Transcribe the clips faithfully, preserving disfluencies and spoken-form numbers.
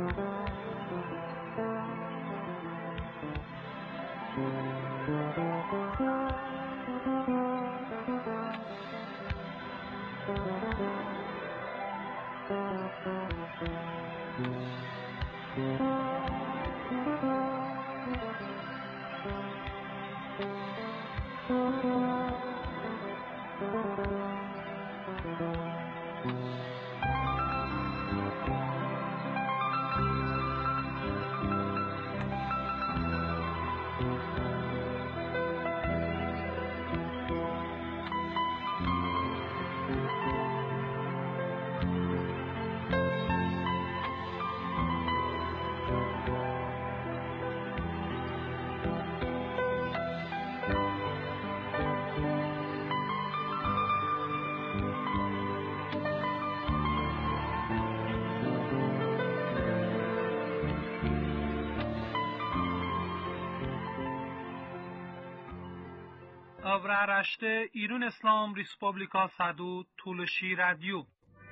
Avraaraşte İrun İslam Respublika Sadu Tuluşi Radyo.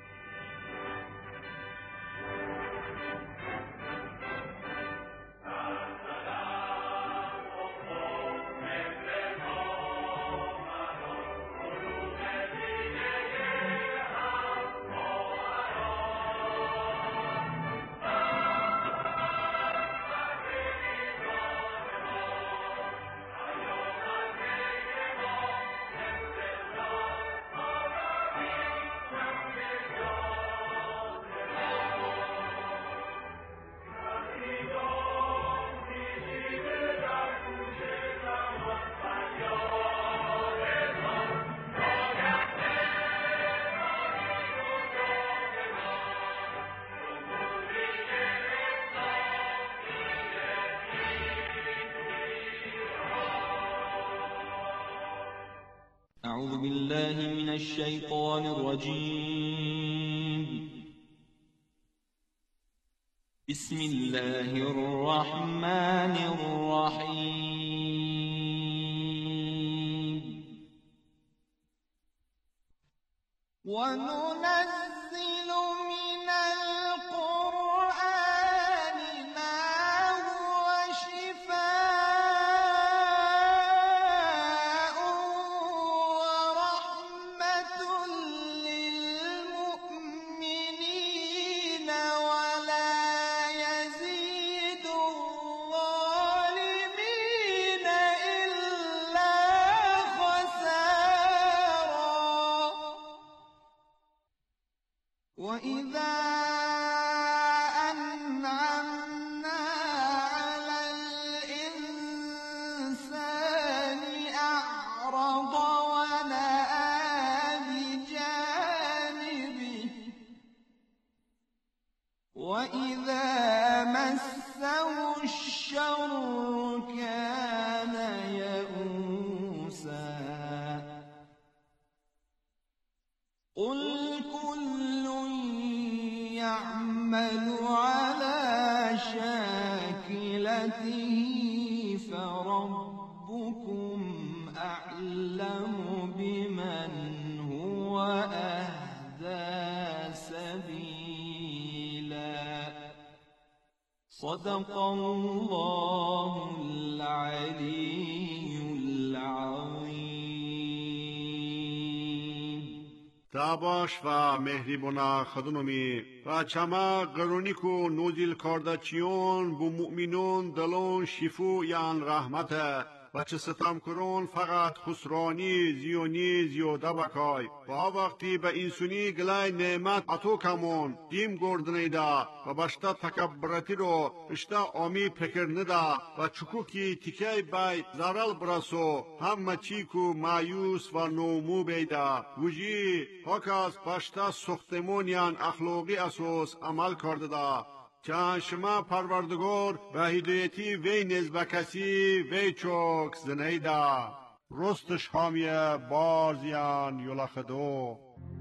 أعوذ بالله من الشيطان الرجيم. بسم الله الرحمن الرحيم. وننزل من القرآن ما هو شفاء ورحمة للمؤمنين ولا يزيد الظالمين إلا خسارا. وإذا أنعمنا على الإنسان أعرض ونأى بجانبه وإذا مسه الشر كان يئوسا. قل كل يعمل على شاكلته فربكم أعلم بمن هو أهدى سبيلا. صدق الله العلي العظيم. تاباش و مهریبونا خدونومی و چما قرونیکو نوزیل کاردچیون بو مؤمنون دلون شفو یان رحمته و چه ستم کرون فقط خسرانی زیونی زیوده بکای و ها وقتی به انسونی گلای نعمت اتو کمون دیم گردنیده و بشتا تکبرتی رو بشتا آمی پکر نده و چکوکی تیکی بای زرال برسو همه چیکو مایوس و نومو بیده وجی هاکاس بشتا سختمونیان اخلاقی اساس عمل کرده ده چند شما پروردگار به هدایتی وی نزد کسی وی چوک زنیده رستش حامیه بارزیان یلخدو.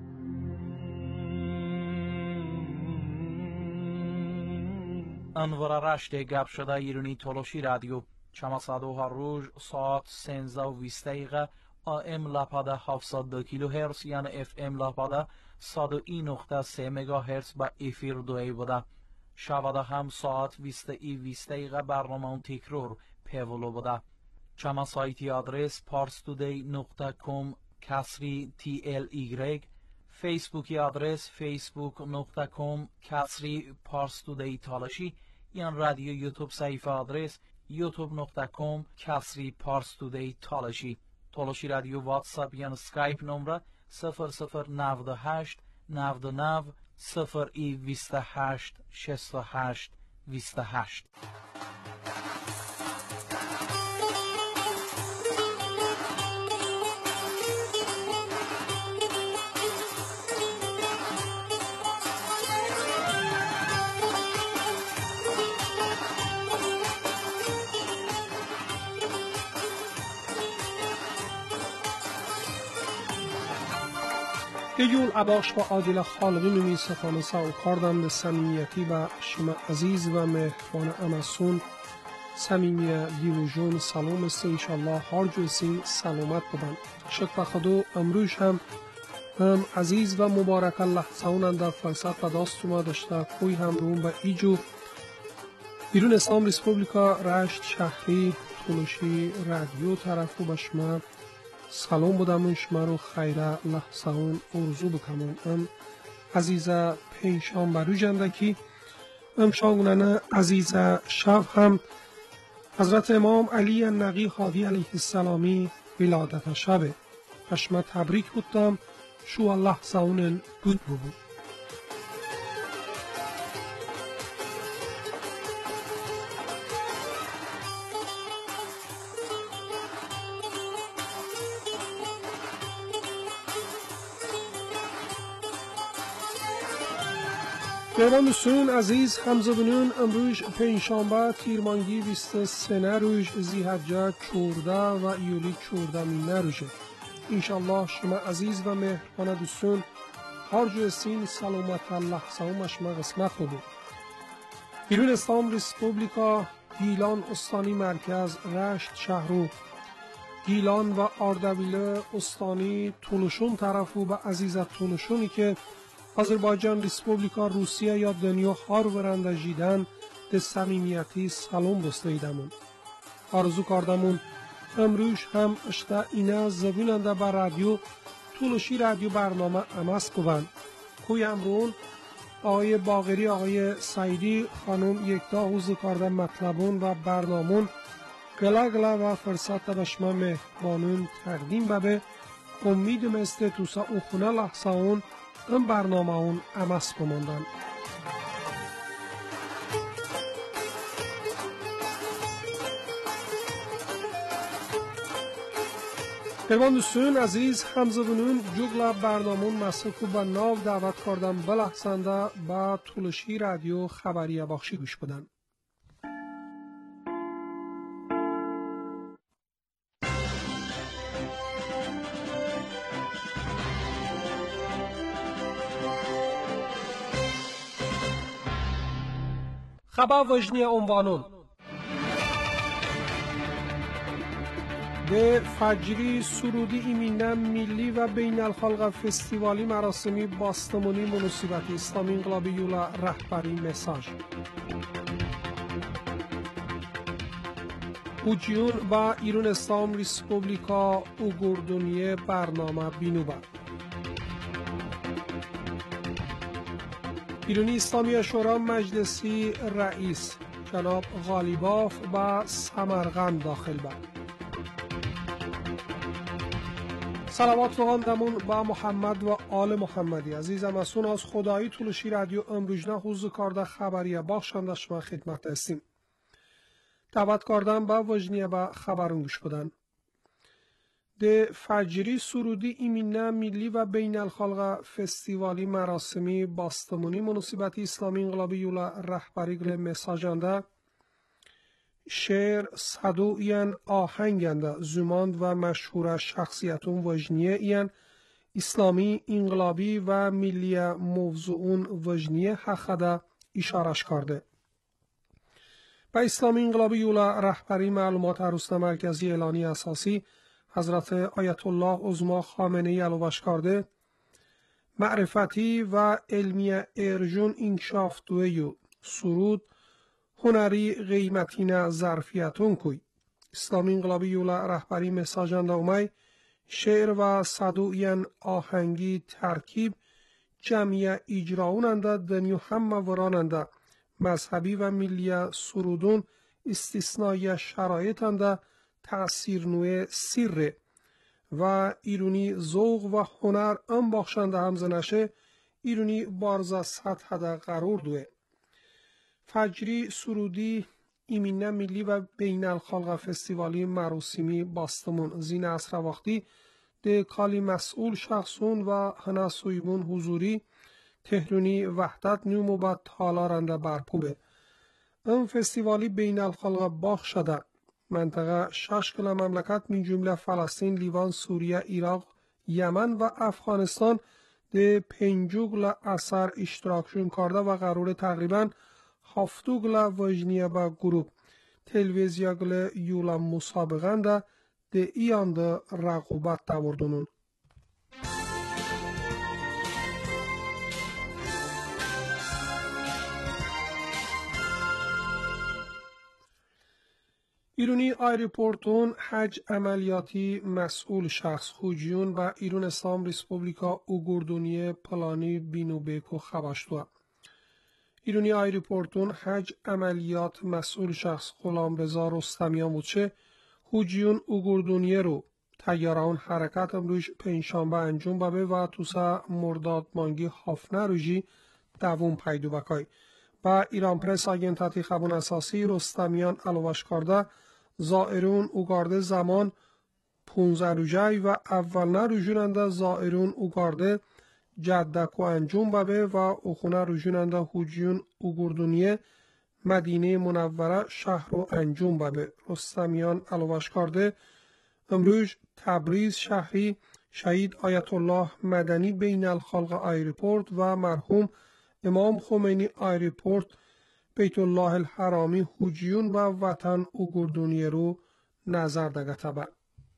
انوراراش گپ شده ایرانی تولوشی رادیو چما صدوها روز ساعت سنزده و بیست دقیقه آم لپاده هفتصد و دو کیلو هرتز یعنی اف ام لپاده صد و یک نقطه سه مگا هرتز با افیر دوی بوده. شواده هم ساعت ویسته ای ویسته ایغا برنامه تکرار پیولو بوده. چما سایتی آدرس parstoday نقطه com کسری تی ال ایگرگ، فیسبوکی آدرس facebook نقطه com کسری parstoday تالشی، یا رادیو یوتیوب صحیفه آدرس یوتیوب نقطه com کسری parstoday تالشی. تالشی رادیو واتساپ یا سکایپ نمره صفر صفر نود و هشت نود و نه صفر ای بیست و هشت شصت و هشت بیست و هشت. یجول عباش و عادل خالقی نمی سخانه سا و کاردم به سمیمیتی و شما عزیز و مهربان امسون سمیمیه دیوژون سلام است انشالله هر جو سین سلامت بودن. شکر خدا امروز هم هم عزیز و مبارک الله سونن در فرصت و داست ما داشته کوی هم روم به ایجو ایران اسلام ریسپوبلیکا رشت شهری تولوشی رادیو طرفو به شما سلام بودم شما رو خیره لحظه اون ارزو بکنم. ام عزیز پینشان برو جندکی ام شاگونن عزیز شب هم حضرت امام علی نقی هادی علیه السلامی ولادت شبه شما تبریک بودم شو الله ساونن بود بود. مهمان سون عزیز همزبانان امروز پنجشنبه تیرمانگی بیست و سه روز ذی‌حجه چهارده و یولی چهارده مینه روزه. انشالله شما عزیز و مهربان دوستان هر جو سین سلامت الله سلام شما قسمت بود. ایران اسلام ریسپوبلیکا گیلان استانی مرکز رشت شهرو گیلان و اردبیل استانی تولوشون طرفو به عزیز تولوشونی که آذربایجان ریسپوبلیکا روسیه یا دنیا هار ورنده جیدن ده صمیمیتی سلام بستیدمون. آرزو کردمون امروز هم اشتا اینه زبوننده بر رادیو تولوشی رادیو برنامه امس بوند. کوی امرون آقای باقری آقای سعیدی خانم یکتا حوزه کردن مطلبون و برنامون گله گله و فرصت به شما مهمانون تقدیم ببه امید مثل توسا اخونه لحظه اون ام برنامه اون امس بماندن. پیوان دوستان عزیز همزبانون جوگلا برنامه مسکو با ناو دعوت کردم بلحظنده با تولشی رادیو خبریه بخشی گوش بدن. خبر وجنی عنوانون به فجری سرودی ایمینه ملی و بین الخلق فستیوالی مراسمی باستمونی مناسبت اسلامی انقلابی یولا رهبری مساج اوجیون و ایران اسلام ریسپوبلیکا اوگردونیه برنامه بینوبه ایرانی اسلامی شورا مجلسی رئیس جناب غالیباف و سمرقند داخل بود. صلوات فقاندمون با محمد و آل محمدی عزیزم از از خدایی تولشی رادیو امروز نه حوزه کارده خبریه بخشنده شما خدمت هستیم. دعوت کردم با وجنیه با خبرون گوش بدن. ده فجری سرودی ایمینه ملی و بین الخلق فستیوالی مراسمی باستمونی مناسبت اسلامی انقلابی یولا رهبری گل مساجنده شعر صدو این آهنگنده زماند و مشهور شخصیتون وجنیه این اسلامی انقلابی و ملی موضوعون وجنیه حقده اشارش کرده. با اسلامی انقلابی یولا رهبری معلومات عروس مرکزی اعلانی اساسی حضرت آیت الله عظما خامنه‌ای علوش کرده معرفتی و علمی ارجون انکشاف دویو surud هنری قیمتین ظرفیتون کوی. اسلامی انقلابی یولا رهبری مساجان اومای شعر و صدوین آهنگی ترکیب جمعی اجراوننده دنیو هم وراننده مذهبی و ملی سرودون استثنای شرایطنده تأثیر نوع سیر و ایرونی ذوق و هنر ام بخشنده همزنشه ایرونی بارزا سطح ده قرار دوه. فجری سرودی ایمینه ملی و بین الخلق فستیوالی مراسمی باستمون زین اصر وقتی ده کالی مسئول شخصون و هنه سویبون حضوری تهرونی وحدت نیومو با تالارنده برپوبه. ام فستیوالی بین الخلق باخ شده. منطقه شش کل مملکت من جمله فلسطین، لیوان، سوریه، عراق، یمن و افغانستان ده پنجوگل اثر اشتراکشون کرده و قرار تقریبا هفتوگل وجنیه با گروپ تلویزیاگل یولا مسابقه ده ده ایان ده رقوبت دوردونون. ایرونی آیرپورتون حج عملیاتی مسئول شخص خوجیون و ایرون اسلام ریسپوبلیکا اوگوردونی پلانی بینوبیکو خباشتوه. ایرونی آیرپورتون حج عملیات مسئول شخص غلامرضا رستمیان بودشه خوجیون اوگوردونی رو تیاران حرکت امروز پنجشنبه انجام بابه و توسا مرداد مانگی هافنه روژی دوم پیدو بکای و ایران پرس آگنتاتی خبون اساسی رستمیان علوش کرده زائرون اوگارده زمان پونزه روژه و اول روژوننده زائرون اوگارده جدک و انجام بابه و اخونه روژوننده خوجیون اوگوردونیه مدینه منوره شهر و انجام بابه. رستمیان علوش کرده امروز تبریز شهری شهید آیت الله مدنی بین الخلق آیرپورت و مرحوم امام خمینی آیرپورت بیت الله الحرامی خوجیون و وطن اوگوردونی رو نظر دگه تبه.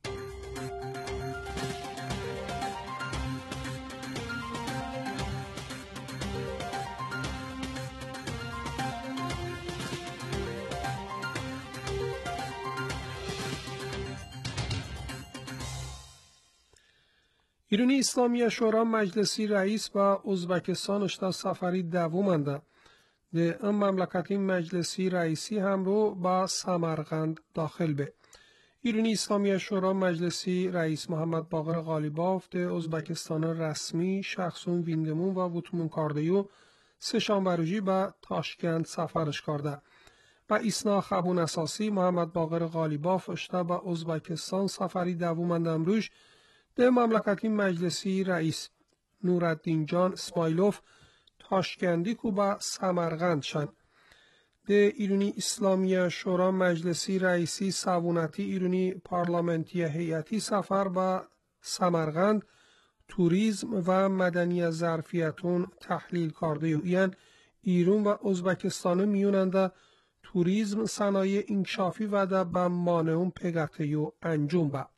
ایرانی اسلامی شورا مجلسی رئیس و ازبکستان اشتا سفری دومنده ده ام مملکتی مجلسی رئیسی هم رو با سمرقند داخل به. ایرانی اسلامی شورا مجلسی رئیس محمد باقر غالیباف ده ازبکستان رسمی شخصون ویندمون و وطمون کاردهیو سه شنبه با تاشکند سفرش کرده. با اسنا خبون اساسی محمد باقر غالیباف اشتا با ازبکستان سفری دومنده امروز ده مملکتی مجلسی رئیس نورالدین جان اسمایلوف تاشکندی کو با سمرقند شن. ده ایرانی اسلامی شورا مجلسی رئیسی سوونتی ایرانی پارلمنتی هیئتی سفر با سمرقند توریسم و مدنی ظرفیتون تحلیل کرده یعنی ایران و ازبکستان میوننده توریسم صنایع انکشافی و ده با مانعون پگته یو انجام با.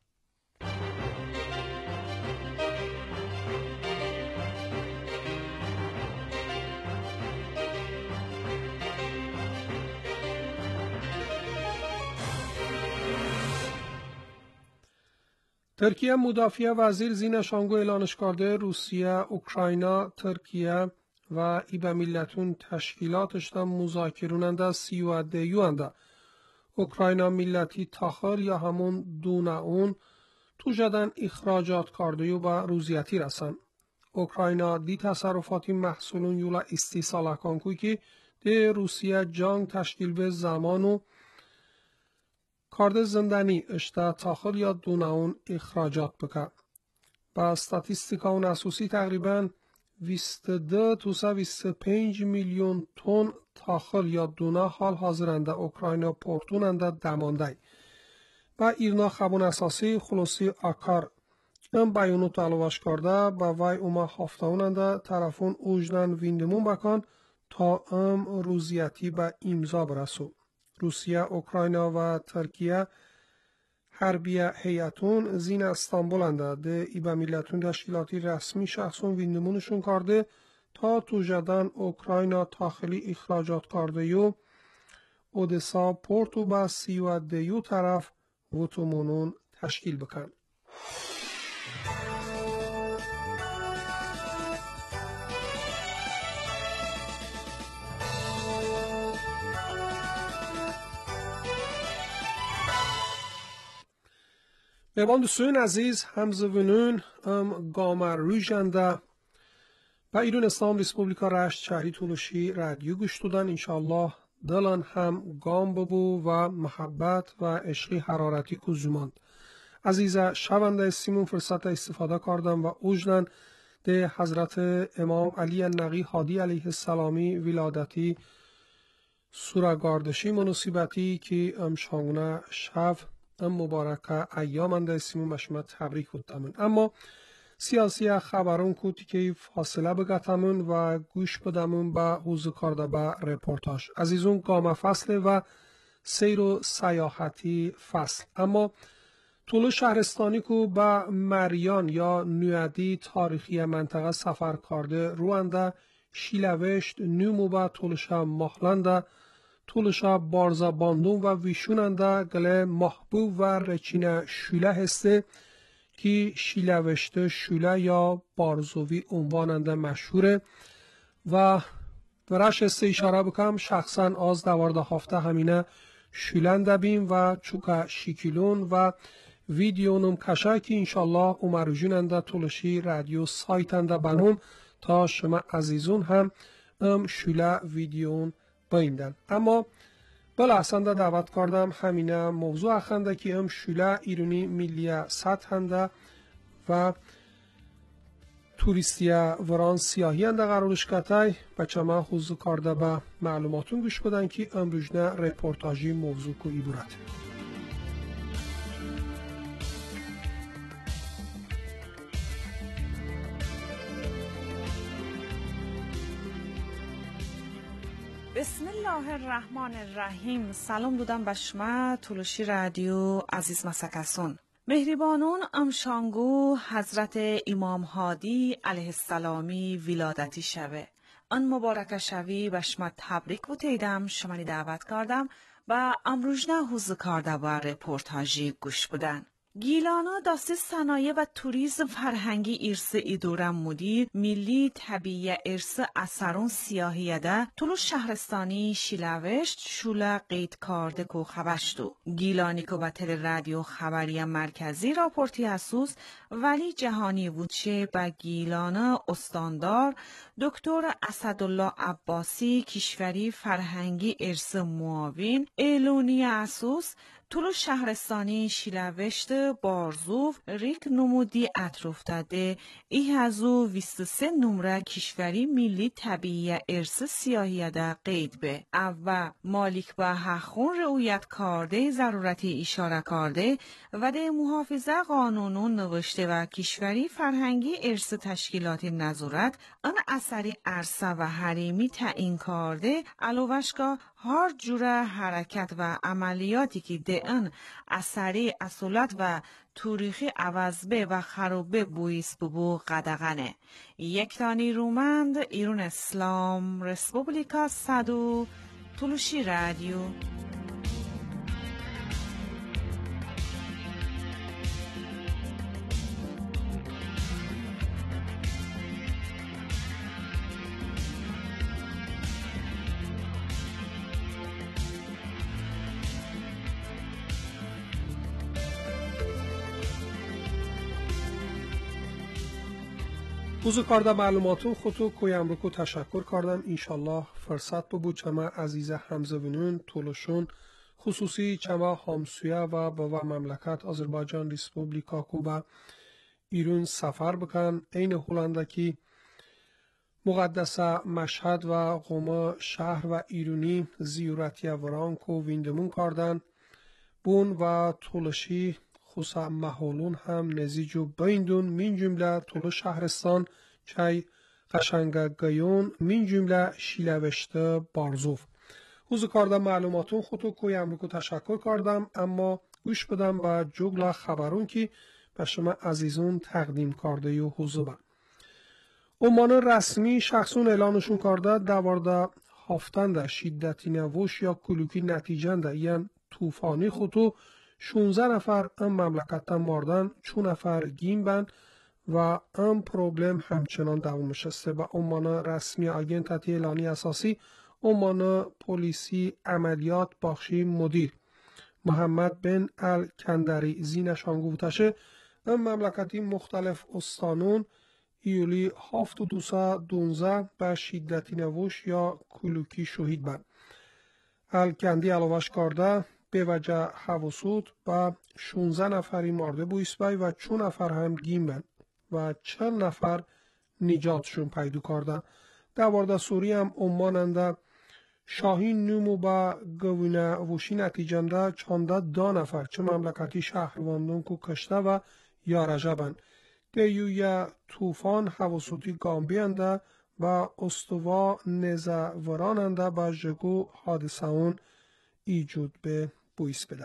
ترکیه مدافع وزیر زین شانگو اعلانش کرده روسیه، اوکراینا، ترکیه و ایبه ملتون تشکیلاتش دا مذاکروننده سی و دیوانده. اوکراینا ملتی تاخل یا همون دونه اون تو جدن اخراجات کرده و با روزیتی رسن. اوکراینا دی تصرفاتی محصولون یولا استیصال کانکوی که ده روسیه جنگ تشکیل به زمانو کارد زندانی اشتا تاخل یا دونه اخراجات بکن. با استاتیستیکا اون اساسی تقریبا بیست و دو تا بیست و پنج میلیون تن تاخل یا دونه حال حاضرنده اوکراینا پورتوننده دمانده. با ایرنا خبون اساسی خلوصی آکار ام بیانو تلوش کرده با وی اوما هفتهوننده طرفون اوجدن ویندمون بکن تا ام روزیتی با امضا برسو. روسیه، اوکراینا و ترکیه حربیه هیئتون زین استانبول انده ده ایبه ملتون تشکیلاتی رسمی شخصون ویندمونشون کرده تا توجدن اوکراینا تاخلی اخراجات کرده یو اودسا پورتو با سیو دیو طرف وطمونون تشکیل بکن. Mevan Hüseyin aziz همزبونون ام گامر رویجنده و ایران اسلام ریسپوبلیکا رشت شهری تولوشی رادیو گوش دادن. انشاءالله دلان هم گام ببو و محبت و عشقی حرارتی کوزوماند. عزیزه شونده سیمون فرصت استفاده کردم و اوجدن ده حضرت امام علی النقی هادی علیه السلامی ولادتی سورگاردشی مناسبتی که ام شانگونه شب ام مبارکه ایامنده سیمون بشما تبریک بودتمون. اما سیاسی خبرون کوتی که فاصله بگتمون و گوش بدمون به حوزه کارده به رپورتاج. عزیزون گام فصل و سیر و سیاحتی فصل. اما طول شهرستانی که به مریان یا نویدی تاریخی منطقه سفر کرده روانده شیلوشت نومو به طولش مخلنده طولش بارزا باندون و ویشوننده گله محبوب و رچینه شوله هسته که شیلوشت شوله یا بارزوی عنواننده مشهوره و درش هسته اشاره بکم شخصا آز دوارده هفته همینه شولنده بیم و چوکا شیکیلون و ویدیونم کشه که انشالله اومروجوننده طولشی رادیو سایتنده بنوم تا شما عزیزون هم ام شوله ویدیون بایندن. اما بله احسنده دعوت کردم همینه موضوع اخنده که ام شوله ایرونی میلیه سطحنده و توریستی وران سیاهی انده قرارش کتای بچه ما حوضو کرده به معلوماتون گوش بدن که امروجنه رپورتاجی موضوع که ای بورد. بسم الله الرحمن الرحیم. سلام دودم به شما طولشی رادیو عزیز مسکسون. مهربانون امشانگو حضرت امام هادی علیه السلامی ولادتی شوه. آن مبارک شوی به شما تبریک بودیدم. شما دعوت کردم و امروزنه حوزه کرده و رپورتاجی گوش بدن. گیلانا دسته صنایع و توریسم فرهنگی ارث ایدورم مدیر ملی طبیعی ارث اثرون سیاهیده طول شهرستانی شیلوشت شوله قید کرده کو خبشتو گیلانی که به تل رادیو خبری مرکزی راپورتی اسوس ولی جهانی وچه به گیلانا استاندار دکتر اسدالله عباسی کشوری فرهنگی ارث معاون ایلونی اسوس طول شهرستانی شیلوشت بارزوف ریک نمودی اطراف داده ای هزو ویست سه نمره کشوری ملی طبیعی ارث سیاهی ده قید به او مالک به حقون رعایت کرده ضرورتی اشاره کرده و ده محافظه قانونون نوشته و کشوری فرهنگی ارث تشکیلاتی نظارت آن اثری عرصه و حریمی تعیین کرده علاوه‌اشگاه هر جوره حرکت و عملیاتی که ده ان اثری اصولت و تاریخی عوضبه و خروبه بویس ببو قدغنه. یک تانی رومند ایران اسلام ریسپوبلیکا صدو طولشی رادیو. بوزو کارده معلوماتون خودتو کویم رو که تشکر کردم. انشالله فرصت ببود چما عزیز همزبونون طولشون خصوصی چما همسویه و با مملکت آذربایجان ریسپوبلیکا کوبا ایرون سفر بکن این هولندکی مقدس مشهد و قوم شهر و ایرونی زیارتی وران کو ویندمون کردن بون و طولشی خصوصا محولون هم نزیجو بیندون من جمله طول شهرستان چای قشنگ گیون من جمله شیلوشته بارزوف حوزه کردم معلوماتون خودتو کویم رو که تشکر کردم. اما گوش بدم با جگل خبرون که به شما عزیزون تقدیم کرده یو حوزه با Oman rasmi shaxsun e'lonishun karda davorda haftanda shiddati navush ya kuluki natijanda yan tufani khutu شانزده نفر ام مملکتtan mardan چون نفر گیم بن و ام پروبلم همچنان دوام شسته و امان رسمی آگنت اعلانی اساسی امان پلیسی عملیات باخشی مدیر محمد بن الکندری زینش هنگوتشه ام مملکتی مختلف استانون ایولی هفت و دوسا دونزه به شدتی نوش یا کلوکی شهید بن. الکندی علاوش کرده به وجه حواسود با شانزده نفری مرده بویسبای و چون نفر هم گیم بن و چند نفر نجاتشون پیدا کرده. دوارده سوری هم اماننده شاهین نومو با گوینه وشی نتیجنده چانده دا نفر چه مملکتی شهرواندون که کشته و یارجه بن. دیوی توفان حواسوتی گامبینده و استوا نزه وراننده با جگو حادثه اون ایجود به بویس بده.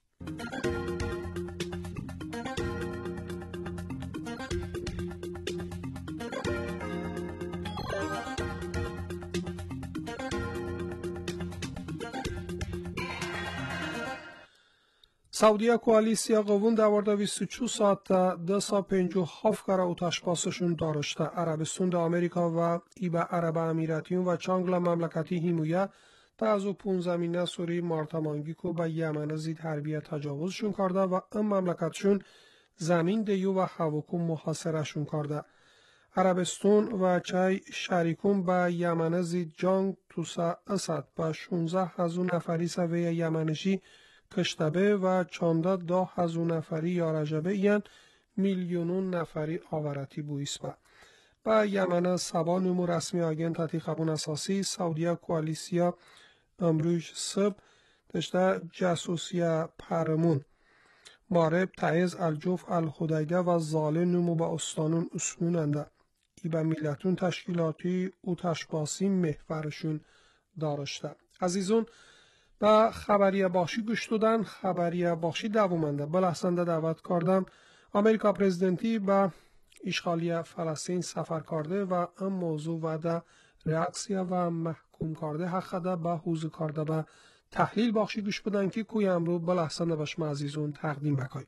سعودیه کوالیسیا قوون دوارده بیست و چهار ساعت ده سا پنج و هفت کاره اوتش باسشون دارشته. عربستان ده امریکا و ایبه عرب امیراتیون و چانگلا مملکتی هیمویه تا از او پون زمینه سوری مارتمانگی که به یمن زید حربیه تجاوزشون کرده و ام مملکتشون زمین دیو و هواکو محاصرهشون کرده. عربستان و چای شریکون به یمن زید جانگ توسا اسد به شانزده هزار نفری سوی یمنشی کشتبه و چانده دا هزار نفری یارجبه این میلیونون نفری آورتی بویسبه. با یمن سبا نمو رسمی آگن تاتی خبون اساسی سعودیه کوالیسیا امروز سب دشته جاسوسیا پرمون مارب تعیز الجوف الخدیده و ظاله نمو با استانون اسموننده ای به میلتون تشکیلاتی او تشباسی محورشون دارشته. عزیزون با خبریه باشی گوش دادن. خبریه باشی دوامنده بلحسنده دعوت کردم امریکا پرزیدنتی با اشغالی فلسطین سفر کرده و ام موضوع و ده ریاکسیه و محکوم کرده حق ده با حوزه کرده و تحلیل باشی گوش بدن که کوی امرو بلحسنده باشم عزیزون تقدیم بکای.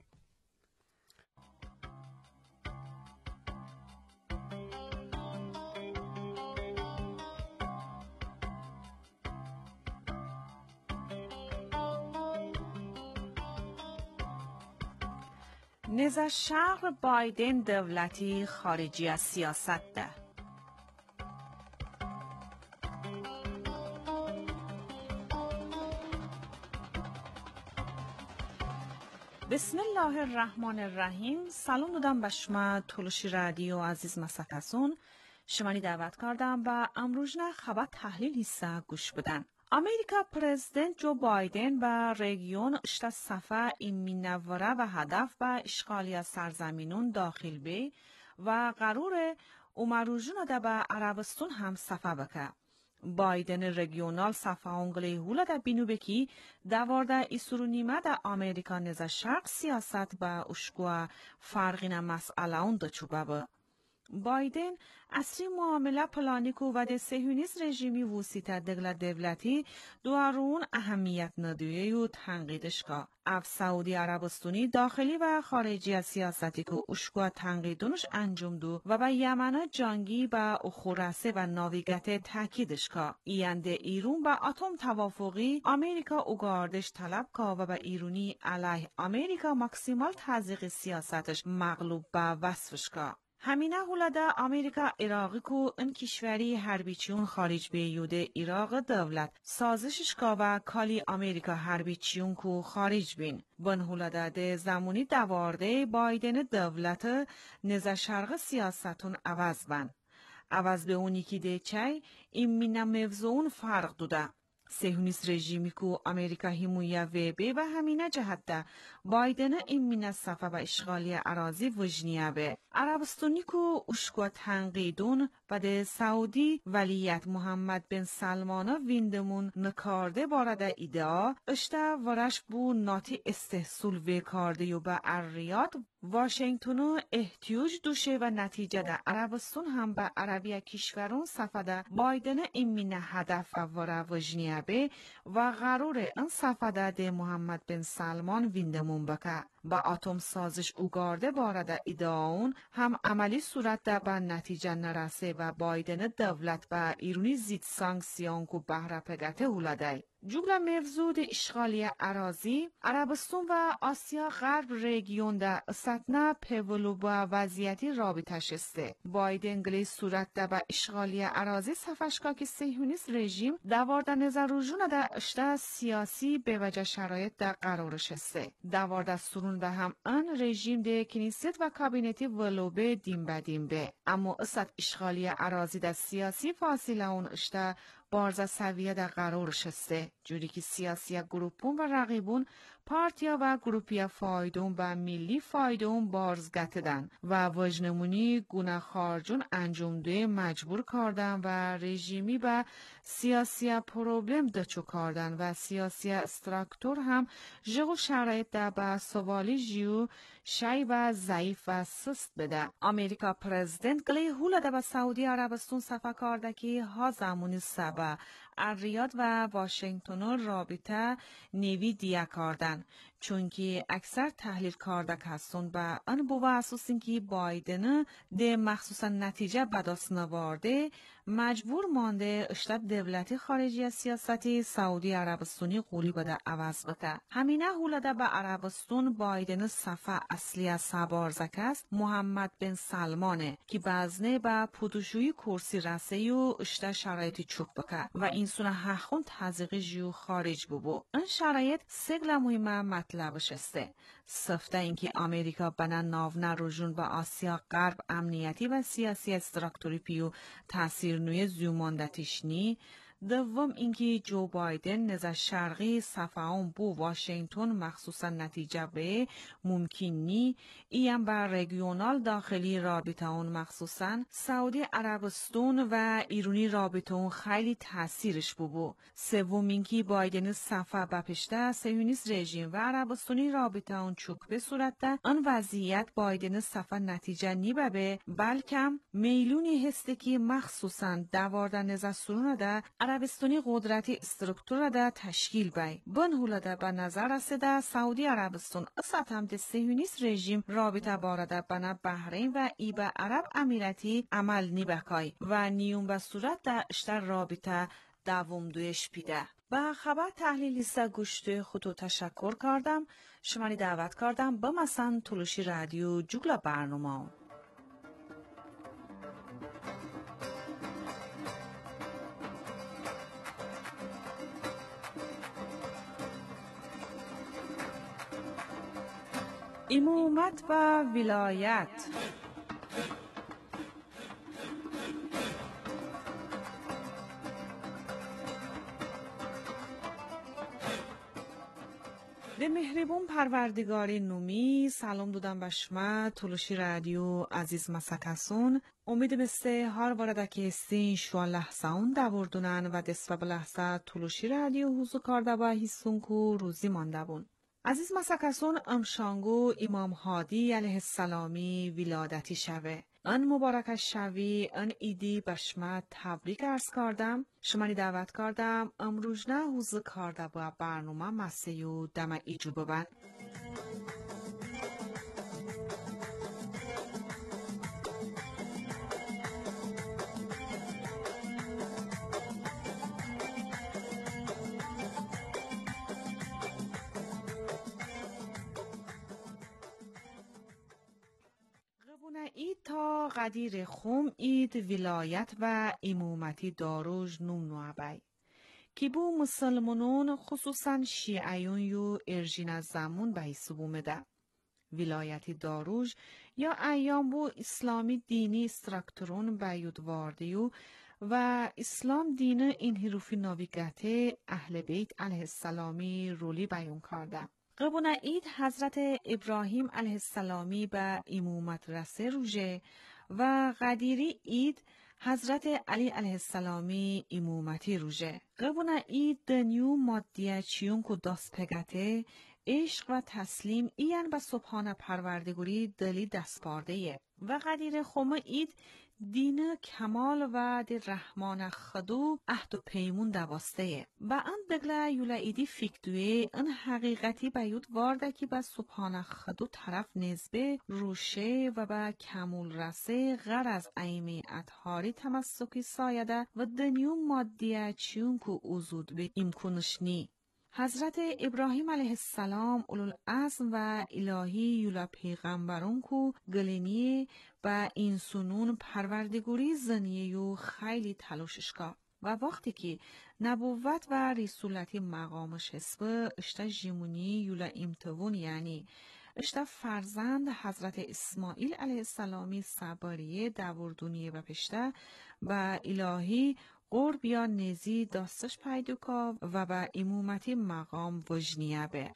نزد شهر بایدن دولتی خارجی از سیاست ده. بسم الله الرحمن الرحیم. سلام دادم به شما تولوشی رادیو عزیز مسکسون. شمانی دعوت کردم و امروز نه خبر تحلیل حصه گوش بدن. امریکا پرزیدنت جو بایدن به رژیون اشتا صفحه ایمینوره و هدف به اشغالی سرزمینون داخل بی و قرار امروزون ده به عربستان هم صفحه بکه. بایدن رژیونال صفحه انگلی هولا ده بینو بکی دوارده ایسرو نیمه ده امریکا نزد شرق سیاست به اشگوه فرقین مسئله اون ده چوبه با. بایدن اصری معامله پلانیکو و ده سهیونیست رژیمی وسیطه دگل دولتی دوارون اهمیت ندویه و تنقیدش که اف سعودی عربستانی داخلی و خارجی از سیاستی که اشکوه تنقیدونش انجام دو و به یمن جنگی به اخورسه و ناویگت تاکیدش که اینده ایرون به اتم توافقی امریکا اوگاردش طلب که و به ایرونی علیه امریکا ماکسیمال تزریق سیاستش مغلوب به وصفش که همینه هولده امریکا عراقی کو این کشوری حربیچیون خارج بیوده عراق دولت سازشش که و کالی امریکا حربیچیون کو خارج بین. بن هولده ده زمانی دوارده بایدن دولت نزد شرق سیاستون عوض بن. عوض به اونی که ده چای این مینه موضوعون فرق دوده. سهیونیست رژیمی کو امریکا حمایه و به و همینه جهت ده بایدن این مینه صفحه و اشغالی اراضی وجنیه به عربستانی کو اشکو تنقیدون و ده سعودی ولیت محمد بن سلمانا ویندمون نکارده بارده ایدئا اشته ورش بو ناتی استحصول و کارده و به اریاد واشنگتن احتیاج دوشه و نتیجه ده عربستان هم به عربی کشورون سفده بایدن ایمین هدف و وره وجنیه به و غرور این سفده ده محمد بن سلمان ویندمون بکه. با اتم سازش اوگارده بارده ایداون هم عملی صورت ده به نتیجه نرسه و بایدن دولت و ایرونی زید سانکسیون کو بهره پگته هولده. جمله مرزود اشغالی اراضی عربستان و آسیا غرب رژیون ده ساتنا پولو با وضعیتی رابطه شسته. بایدن گلی صورت ده به اشغالی اراضی سفشکا که صهیونیست رژیم دوارده نظر روجون ده اشته سیاسی به وجه شرایط ده قرار شسته. دوارده سرون به هم ان رژیم ده کنیست و کابینتی ولوبه دیم به دیم به. اما اسات اشغالی اراضی ده سیاسی فاصله اون اشته بارزا سویه در قرار شسته. جوری که سیاسی گروپون و رقیبون پارتیا و گروپیا فایدون و ملی فایدون بارزگته دن و وجنمونی گونه خارجون انجام ده مجبور کردن و رژیمی به سیاسی پروبلم دچو کردن و سیاسی استراکتور هم جغو شرایط ده به سوالی جیو شای و ضعیف و سست بده. امریکا پرزیدنت گلی هولا ده به سعودی عربستان سفر کرده که ها زمانی سبا ریاد و واشنگتن رابطه نیوی دیا کردن چون که اکثر تحلیل کرده کسون به آن بوا اساس اینکه بایدن ده مخصوصا نتیجه بدست نوارده مجبور مانده اشتاد دولت خارجی سیاستی سعودی عربستانی قولی بده عوض بده. همینه هولده به عربستان بایدن صفحه اصلی از سبارزک است محمد بن سلمانه که بزنه به پودوشوی کرسی رسه و اشته شرایطی چوب بکه و این سونه حخون تزیقی جیو خارج ببو. این شرایط سگل مهمه مطلب شسته. صفته اینکه امریکا بنا ناونه رجون به آسیا غرب امنیتی و سیاسی استراکتوری پیو تاثیر نوی زیوماندتیش نی. دوم اینکه جو بایدن نزد شرقی صفحان بو واشنگتن مخصوصا نتیجه به ممکن نی ایم بر رگیونال داخلی رابطه اون مخصوصا سعودی عربستان و ایرانی رابطه اون خیلی تاثیرش بو. سوم اینکه بایدن صفحه بپشته صهیونیست رژیم و عربستانی رابطه اون چوک به صورت ده آن وضعیت بایدن صفحه نتیجه نی به بلکم میلونی هسته که مخصوصا دوارده نزد سرونه ده عربستانی قدرتی استرکتور ده تشکیل بای. بن هولاده به نظر رسیده سعودی عربستان اسات هم ده صهیونیست رژیم رابطه بارده بنا بحرین و ایبه عرب امیراتی عمل نیبکای و نیون به صورت ده اشتر رابطه دوم دویش پیده. با خبر تحلیلی سا گوشت خودو تشکر کردم. شماری دعوت کردم با مثلا تلوشی رادیو جوگلا برنامه. امامت و ولایت. به مهربون پروردگاری نومی سلام دادم به شما تلوشی رادیو عزیز مسکسون. امید بسته هر وارده که استین شوان لحظه اون دوردونن و دسته به لحظه تلوشی رادیو حضور کرده و حسون کو روزی مانده بون. عزیز مسکسون امشانگو امام هادی علیه السلامی ولادتی شوه. ان مبارک شوی ان ایدی بشما تبریک عرض کردم. شمانی دعوت کردم امروز نه حضور کرده با برنامه مسیو دم ایجو ببن. اید تا قدیر خوم اید ولایت و امامتی داروج نوم نوابای که بو مسلمانون خصوصا شیعیون یو ارژین از زمون به حسابو مده. ولایتی داروج یا ایام بو اسلامی دینی استراکتورون بیود واردیو و اسلام دین این حروفی ناویگته اهل بیت علیه السلامی رولی بیان کرده. قبون اید حضرت ابراهیم علیه السلامی به امامت رسه روژه و قدیری اید حضرت علی علیه السلامی امومتی روژه. قبونا ای دنیو مادیه چیون کو داست پگته، عشق و تسلیم این به سبحان پروردگاری دلی دست پارده و قدیر خومه اید دین کمال و دی رحمان خدو عهد و پیمون دواسته و ان دگله یولا ایدی فکدوی ان حقیقتی بیود وارده که به سبحان خدو طرف نزبه روشه و به کمول رسه غر از ایمی اطهاری تمسکی سایده و دنیو مادیه چیون که اوزود به امکنشنی. حضرت ابراهیم علیه السلام اولوالعزم و الهی یولا پیغمبرون کو گلینی و انسونون پروردگوری زنیه خیلی تلاششکا و وقتی که نبوت و رسولتی مقامش حسب اشتا جیمونی یولا امتوون یعنی اشتا فرزند حضرت اسماعیل علیه السلامی صبریه دوردونیه و پشته و الهی قرب یا نزی داستش پیدوکا و به امومتی مقام وجنیه به.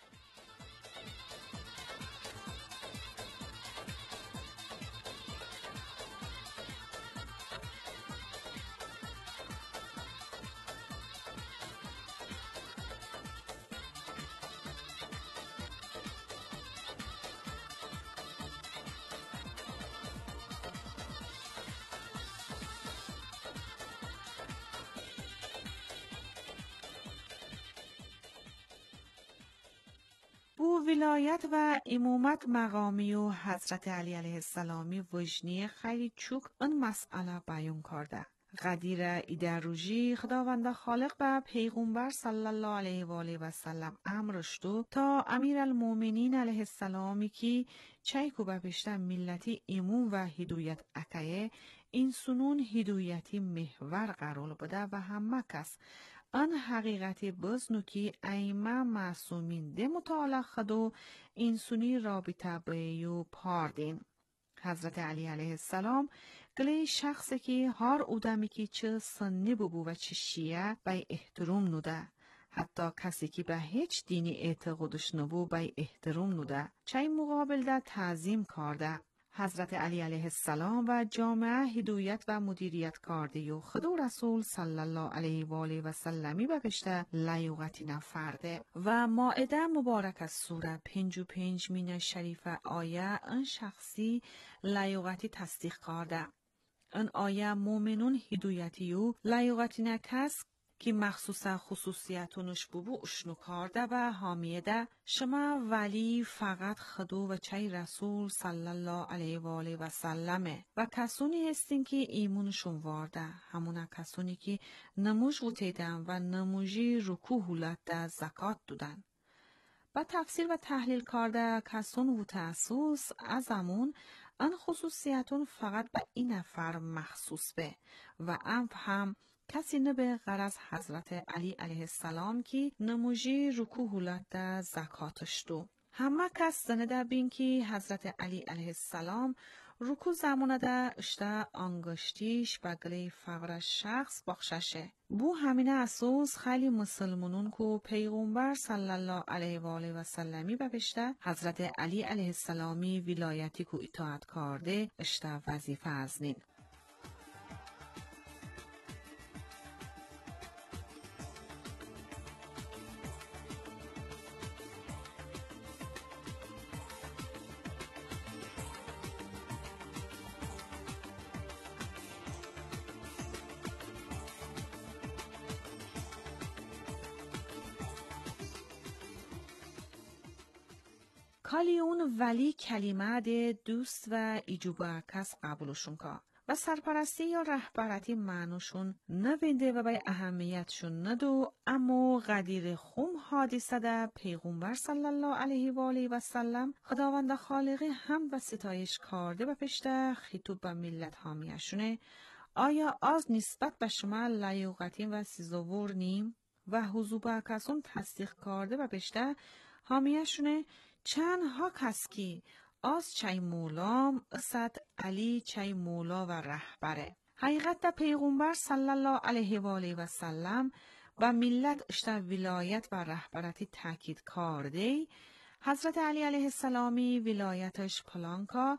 بو ولایت و امومت مقامی و حضرت علی علیه السلامی وجنی خیلی چوک ان مسئله بیان کرده. قدیر ایدروژی خداوند خالق به پیغمبر صلی الله علیه و آله و سلم امرشتو تا امیر المومنین علیه السلامی که چایکو به پشته ملتی امون و هدایت اکیه این سنون هدایتی محور قرار بده و همه کس آن حقیقتی بزنو که ایمه معصومین ده مطالعه خدو انسونی رابطه بیو پاردین. حضرت علی علیه السلام گلی شخصی که هر اودمی که چه سنی ببو و چه شیعه بای احترام نوده. حتی کسی که به هیچ دینی اعتقادش نبو بای احترام نوده. چای مقابل ده تعظیم کرده. حضرت علی علیه السلام و جامعه هدایت و مدیریت کرده و خدا رسول صلی الله علیه و آله و سلمی به پشته لیاقتی نفرده و مائده مبارک از سوره پنج و پنج مین شریف آیه ان شخصی لیاقتی تصدیق کرده. ان آیه مومنون هدایتی و لیاقتی نکس که مخصوصا خصوصیتونش ببو اشنو کرده و حامیه ده شما ولی فقط خدو و چای رسول صلی الله علیه و آله و سلمه و کسانی هستین که ایمونشون وارده همون کسانی که نموج وتیدن و نموجی رکوع هولت ده زکات دودن. با تفسیر و تحلیل کرده کسان و تأسوس از همون ان خصوصیتون فقط به این نفر مخصوص به و ام هم کسی نبه غرض حضرت علی علیه السلام که نموجی رکوع هولت ده زکاتش دو. همه کس زنده بین که حضرت علی علیه السلام رکوع زمانه ده اشته انگشتیش بگلی فقر شخص بخششه. بو همینه اساس خیلی مسلمانون که پیغمبر صلی الله علیه و آله و سلمی بپشته حضرت علی علیه السلامی ولایتی که اطاعت کرده اشته وظیفه ازنین. کالی اون ولی کلمه ده دوست و ایجوبه کس قبولشون که و سرپرستی یا رهبرتی معنوشون نوینده و بای اهمیتشون ندو اما قدیر خوم حادثه ده پیغمبر صلی الله علیه و آله و سلم خداوند خالقی هم و ستایش کرده و پشته خطوب به ملت حامیشونه. آیا از نسبت به شما لیاقتی و سزاوار نیم و حضور کسون تصدیق کرده و پشته حامیشونه؟ چند ها کس که از چای مولام اسد علی چای مولا و رهبره. حقیقت ده پیغمبر صلی الله علیه و آله و سلم و ملت اشته ولایت و رهبرتی تاکید کرده. حضرت علی علیه السلامی ولایتش پلانکا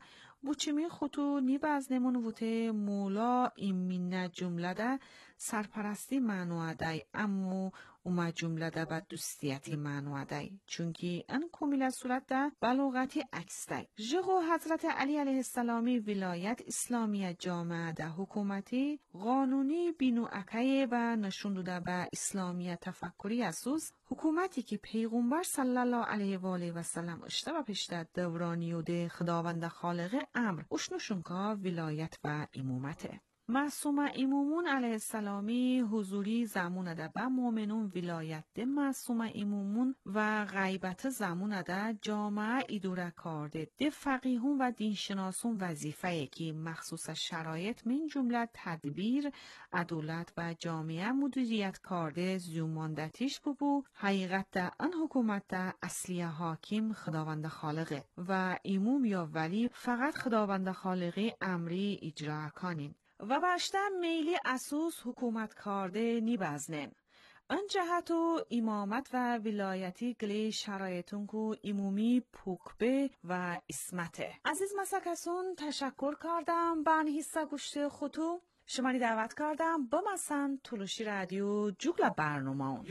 بوچیمی خطو نی بزنمون ووته مولا ایمینه جمله ده سرپرستی معنوه دای امو اومه جمله ده به دوستیتی معنوه دای چونکی ان کمیل صورت ده بلوغتی عکس دای. جغو حضرت علی علیه السلامی ولایت اسلامی جامعه ده حکومتی قانونی بینو اکیه و نشون داده به اسلامی تفکری اسوس حکومتی که پیغمبر صلی الله علیه و آله و سلم اشته و پشت دورانی و ده خداوند خالق امر اشنوشونکا ولایت و امامته. معصومه امامون علیه السلامی حضوری زمونه ده به مؤمنون ولایت ده معصومه امامون و غیبت زمونه ده جامعه ایدوره کرده ده فقیهون و دینشناسون وظیفه که مخصوص شرایط من جمله تدبیر عدالت و جامعه مدیریت کرده زیوماندتیش ببو حقیقت ده ان حکومت ده اصلی حاکم خداوند خالقه و امام یا ولی فقط خداوند خالقی امری اجرا کنین و باشتر میلی اسوس حکومت کرده نی بزنن. ان جهت و امامت و ولایتی گلی شرایطون کو امومی پوکبه و اسمته. عزیز مسکسون تشکر کردم بان حصه گوشت خطو شمانی دعوت کردم با مسن تلوشی رادیو جوگل برنامه اون.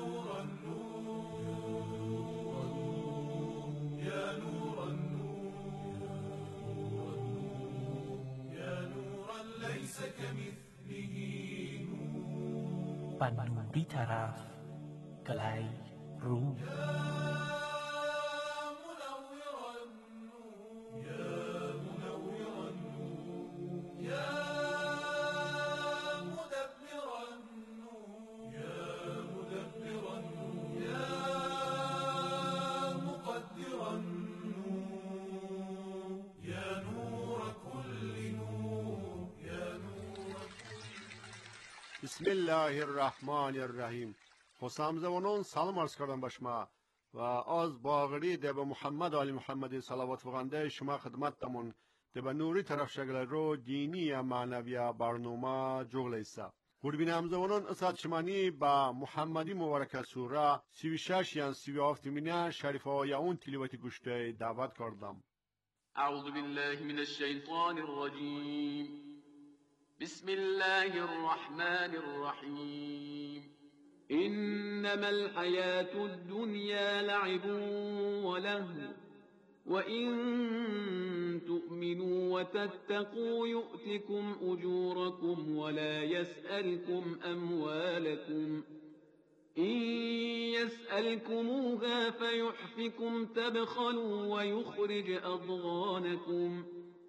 بنوری طرف گلی رو بسم الله الرحمن الرحیم. خسام زبانون سلام عرض کردم به شما و از باغری ده به محمد آل محمد صلوات و غنده شما خدمت تمون ده به نوری طرف شگل رو دینی معنوی برنامه جغل ایسا قربین همزبانان اساد شمانی با محمدی مبارک سوره سی و شش یان سی و هفت مینه شریفه های اون تلیوتی گوشته دعوت کردم. اعوذ بالله من الشیطان الرجیم. بسم الله الرحمن الرحيم. إنما الحياة الدنيا لعب ولهو وإن تؤمنوا وتتقوا يؤتكم أجوركم ولا يسألكم أموالكم إن يسألكموها فيحفكم تبخلوا ويخرج أضغانكم.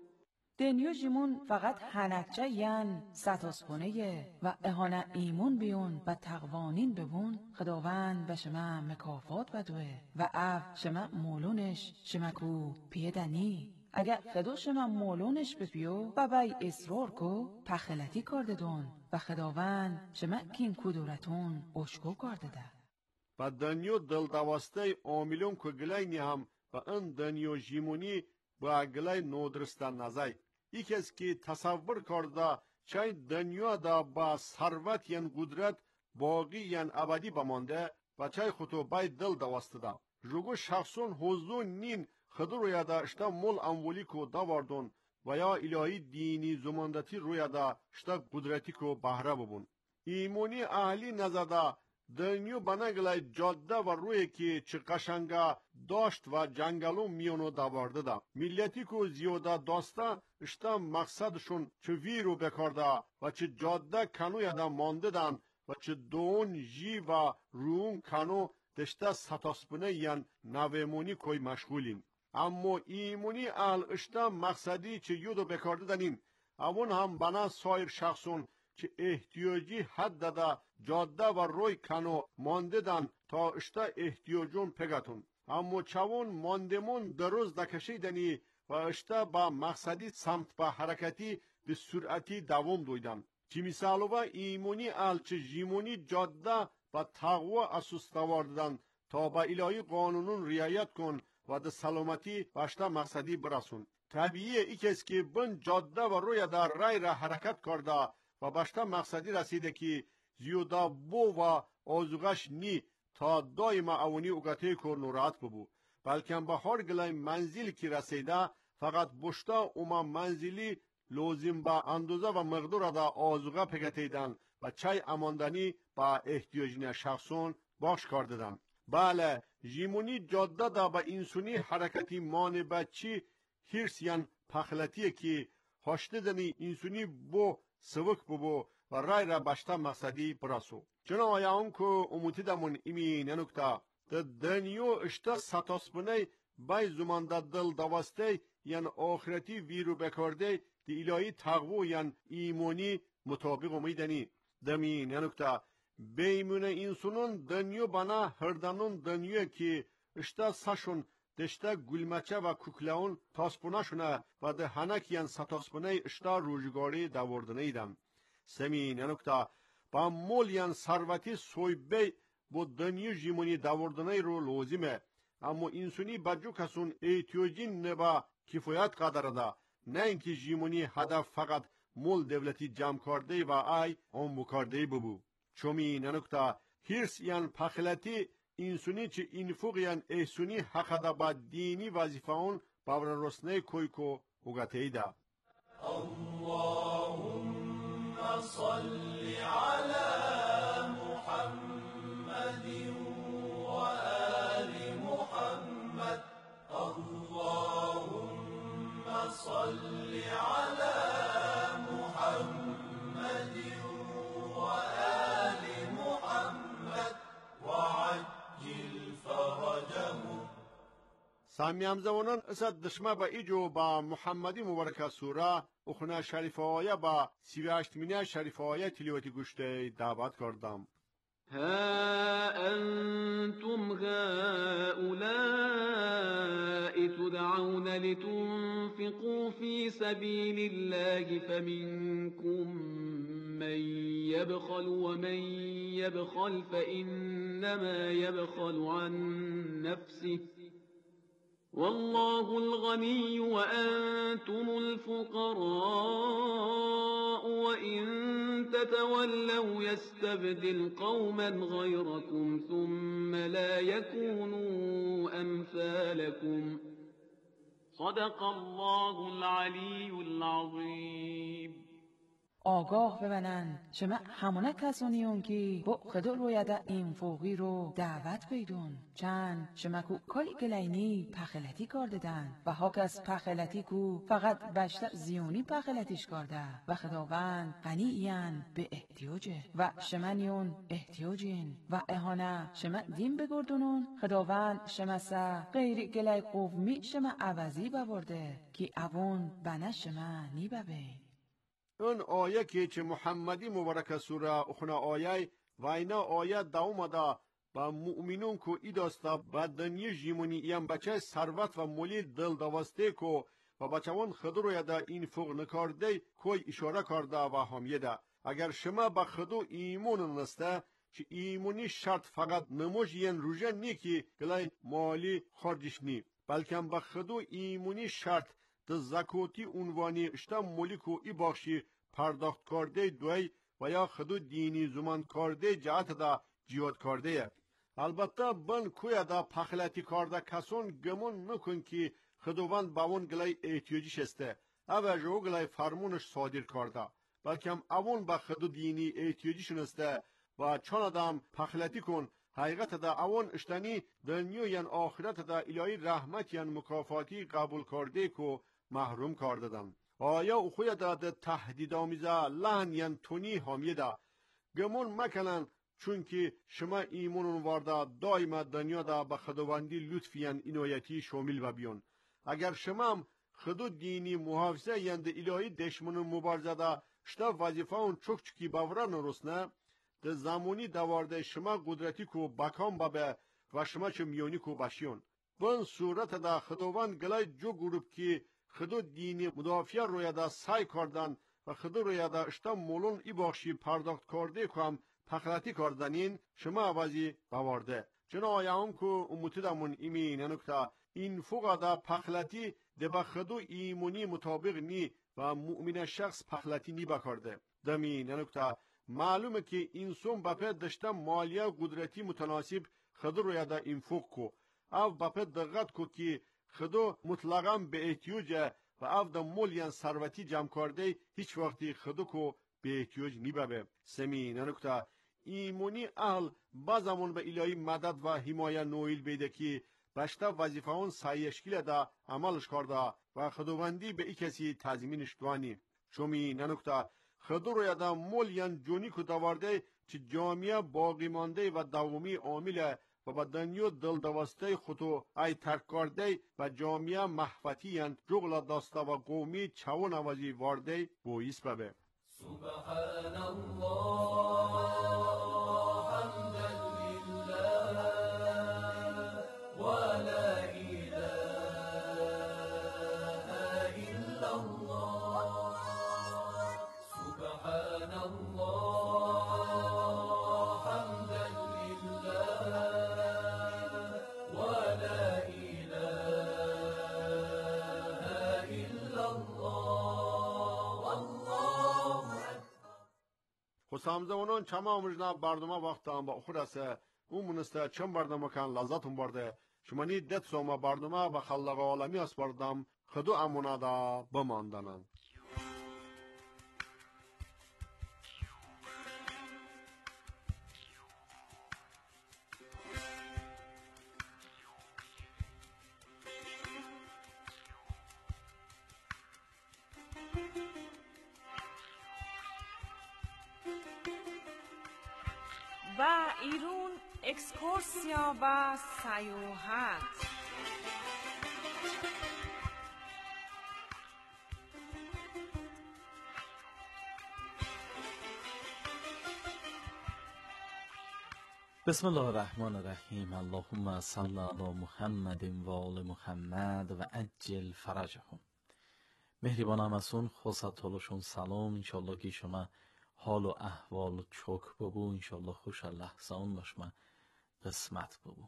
دنیا جیمون فقط هنکچه ین ستاسپونه و اهانه ایمون بیون و تقوانین ببون خداوند به شما مکافات بدوه و اف شما مولونش شما کو پیدنی اگر خدا شما مولونش بپیو و بای اصرار کو پخلتی کرده دون و خداوند شما کین کدورتون اشکو کرده ده. و دنیا دل دواسته آمیلون که گلینی هم و ان دنیا جیمونی با گلی نودرستان نزای. ای کس که تصور کرده چای دنیا دا با ثروت ین قدرت باقی ین ابدی بمانده و چای خودو بای دل دواسته ده. جوگو شخصون حضون نین خود روی دا اشتا مول امولی کو داوردون و یا الهی دینی زماندتی روی دا اشتا قدرتی کو بهره ببون. ایمونی اهلی نزده دنیو بنگلای جاده و روی که چه قشنگا داشت و جنگلو میونو داورده دا. ملیتی کو زیاده داسته اشتا مقصدشون چه ویرو بکرده و چه جاده کنو یاده مانده دن و چه دون جی و رون کنو دشته ستاسپنه ین نویمونی کوی مشغولین. اما ایمونی اهل اشتا مقصدی چه یودو بکرده دنین اون هم بنا سایر شخصون که احتیاجی حد داده جاده و روی کنو مانده دن تا اشتا احتیاجون پگتون. اما چون ماندمون دروز دکشی دنی و اشتا با مقصدی سمت با حرکتی به سرعتی دوام دویدن. چی مثالو با ایمونی ال چه جیمونی جاده و تقوی اسوس دواردن تا با الهی قانونون رعایت کن و ده سلامتی باشتا مقصدی برسون. طبیعیه ای کس که بن جاده و روی در رای را حرکت کرده و باشتا مقصدی رسیده که زیودا بو و آزوغش نی تا دائما اونی اوگته کن و راحت ببو. بلکه به هر گلای منزل که رسیده فقط بشتا اوما منزلی لازم با اندازه و مقدار دا آزوغه پگتیدن و چای اماندنی با احتیاجین شخصون باش کرددن. بله جیمونی جاده دا با انسانی حرکتی مانه بچی هیرسیان پخلتیه که هاشته دنی انسانی بو سوک بو و رای را بشتا مقصدی براسو. چون آیان که اموتی دمون ایمی ننکتا ده دنیو اشتا ستاس بنی بای زمان دا دل دواسته یعن آخرتی ویرو بکارده دی الهی تقوی یعن ایمانی مطابق امیدنی. دمی ننکتا بیمون انسانون دنیو بنا هردانون دنیو که اشتا ساشون دشتا گلمچه و کوکلاون تاسپوناشونه و ده هنک یعن ستاسپونه اشتا روزگاری داوردنه ایدن. سمی ننکتا با مول یعن ثروتی سویبه bu dönüyor jimoni davordunay ro lozime. Ama insuni bacuk kasun ehtiyacin neba kifayet kadar da. Ne inki jimoni hadaf fakat mol devleti cam karde ve ay on bu karde bu. Çomi nanukta hirs yan pahlati insuni çi infuk yan ehsuni hakada ba dini vazifaun bavra rosne koyko ugateyda. Allahümme salli ala صل على محمد وآل محمد وعجل فرجهم. سامیام زوانان اسد دشمه با ایجو با محمدی مبارکه سوره اخنا شریفه آیه با سیوشت مینه شریفه آیه تلیوتی گوشته دعوت کردم. ها أنتم هؤلاء تدعون لتنفقوا في سبيل الله فمنكم من يبخل ومن يبخل فإنما يبخل عن نفسه والله الغني وأنتم الفقراء وإن تتولوا يستبدل قوما غيركم ثم لا يكونوا أمثالكم صدق الله العلي العظيم. آگاه ببنن شما همونه کسانیون که با خدا رویده این فوقی رو دعوت بیدون چند شما کو کلی گلینی پخلتی کرددن و ها کس پخلتی کو فقط بشت زیونی پخلتیش کرده و خداوند غنیین به احتیاجه و شما نیون احتیاجین و اهانه شما دین بگردونون خداوند شما سا غیر گلی قومی شما عوضی ببرده که اوون بنا شما نی ببین. اون آیه که چه محمدی مبارک سوره اخنا آیه و اینا آیه دوم دا با مؤمنون کو ایداستا با دنیا جیمونی ایم بچه ثروت و مولی دل دواسته کو و بچه‌وان خدو یدا این فوق نکارده کوی اشاره کرده و همیه ده. اگر شما با خدو ایمون نسته چه ایمونی شرط فقط نموش ین روژه نی که گلای مالی خارجش نی بلکه با خدو ایمونی شرط ده زکوتی عنوانی اشتا مولیکو ای باخشی پرداخت کرده دوی و یا خدو دینی زمان کرده جهت دا جیاد کرده. البته بن کویا دا پخلتی کرده کسون گمون نکن که خدووند باون گلای احتیاجیش استه او جو گلای فرمونش صادر کرده بلکه هم اون با خدو دینی احتیاجیش نسته و چون آدم پخلتی کن حقیقت دا اون اشتنی دنیا ین آخرت دا الهی رحمت ین مکافاتی قبول کرده کو محروم کرده دم. آیا او خوی دا ده تهدید آمیزه لحن ین تونی همیه دا گمون مکنن چون که شما ایمونون وارده دائما دنیا دا به خداوندی لطفی ین اینایتی شامل و بیون. اگر شما هم خدو دینی محافظه ین ده الهی دشمنون مبارزه دا شتا وظیفه اون چک چکی باوران رسنه ده زمانی دوارده شما قدرتی کو بکام بابه و شما چه میونی کو باشیون. بن صورت دا خداوند گلای جو گروپ که خدو دینی مدافع روی دا سعی کردن و خدو روی دا اشتا مولون ای باخشی پرداخت کرده که هم پخلتی کردنین شما عوضی بوارده. چون آیام که اموتی دامون ایمی ننکتا این فوق دا پخلتی ده با خدو ایمونی مطابق نی و مؤمن شخص پخلتی نی بکرده. دمی ننکتا معلومه که انسان بپه دشتا مالیه قدرتی متناسب خدو روی دا این فوق کو او بپه دقت کو که خدو مطلقاً به احتیاج و افد مولیان ثروتی جمع کرده هیچ وقتی خدو کو به احتیاج نیبه. سمی ننکتا ایمونی اهل بازمون به الهی مدد و حمایت نویل بیده که بشتا وظیفه اون سایشکیل دا عملش کرده و خداوندی به ای کسی تضمینش دوانی. چومی ننکتا خدو رو یادا مولیان جونی کو داورده چه جامعه باقی مانده و دوامی عامله و با دنیا دل دوسته خودو ای ترک کرده و جامعه محفتی جغل داستا و قومی چون آوازی وارده بویس ببه. سبحان الله حمدا لله و لا اله الا الله سبحان الله حمدا لله و لا اله الا الله والله خسامزمانان چما امرجنا برنامه وقت هم با اخور است اون منسته چم برنامه کن لذتون برده شمانی دت سوما برنامه و خلق عالمی اس بردم خدو امونا دا بماندنن. و ایرون اکسکورسیا و سیاحت. بسم الله الرحمن الرحیم. اللهم صل علی محمد و آل محمد و عجل فرجهم. مهربان همسون خوصتالشون سلام. انشالله که شما حال و احوال چوک ببو. انشالله خوش لحظه اون باشما قسمت ببو.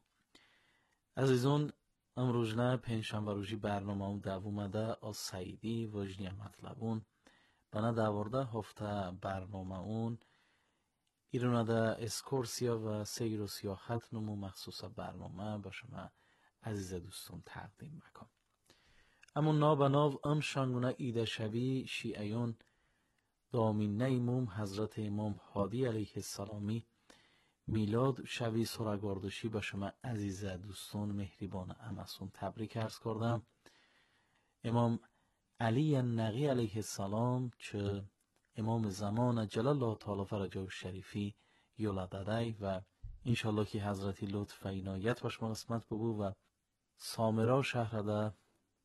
عزیزون امروزنه پنجشنبه روزی برنامه اون دو اومده از سعیدی وجنی مطلبون بنا دورده هفته برنامه اون ایرونه ده اسکورسیا و سیر و سیاحت نمو مخصوص برنامه با شما عزیز دوستون تقدیم بکن. اما ناب ناو ام شنگونه ایده شبی شیعیون دامین امام حضرت امام هادی علیه السلامی میلاد شبی سرگاردشی با شما عزیز دوستان مهربان امسون تبریک عرض کردم. امام علی نقی علیه السلام چه امام زمان جلال الله تعالی فرجه شریفی یولددی و انشالله که حضرتی لطف و عنایت باش ما قسمت ببو و سامرا شهر ده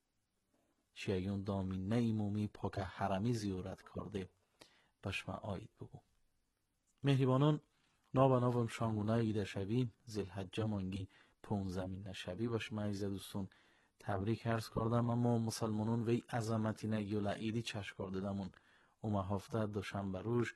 شیعیون دامین امامی پاک حرمی زیارت کرده باش ما آید ببو. مهربانان نابا نابم شانگونه ایده شبی زلحجه مانگی پونزمین شبی باش ما عزیز دوستون تبریک عرض کردم. اما مسلمانون وی عظمتی نگیولا ایدی چشم کردمون اومه هفته دوشنبه روز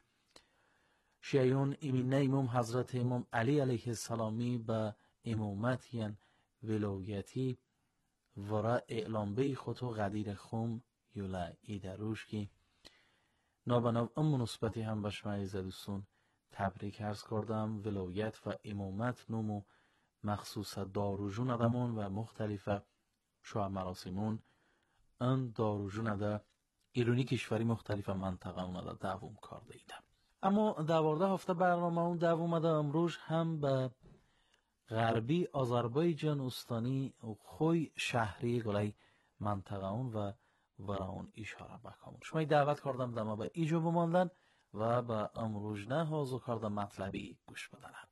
شیعیون ایمینه امام حضرت امام علی علیه السلامی به امامت یعن ولایتی ورا اعلام بی خودو غدیر خوم یولا ایده روش کی نابناو ام نسبتی هم بشمه عزیز دوستون تبریک عرض کردم. ولایت و امامت نمو مخصوص داروجون ادمون و مختلف شوه مراسمون ان داروجون ده ایرانی کشوری مختلف منطقه اون ده دوام کرده ایدم. اما دوارده هفته برنامه اون دوام ده امروز هم به غربی آذربایجان استانی و خوی شهری گلای منطقه اون و ورا اون اشاره بکنم. شما دعوت کردم دما به ایجو بماندن و به امروز نه حاضر کردم مطلبی گوش بدنم.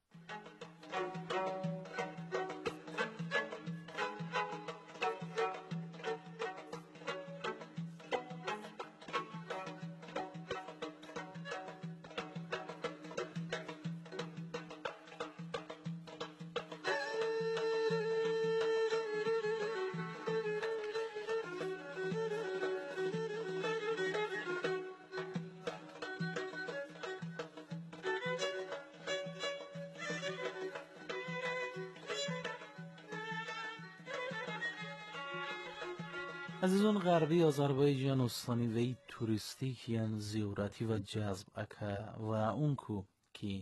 عزیزان غربی آذربایجان استانی وی توریستیک یعن زیارتی و جذب اکه و اون کو که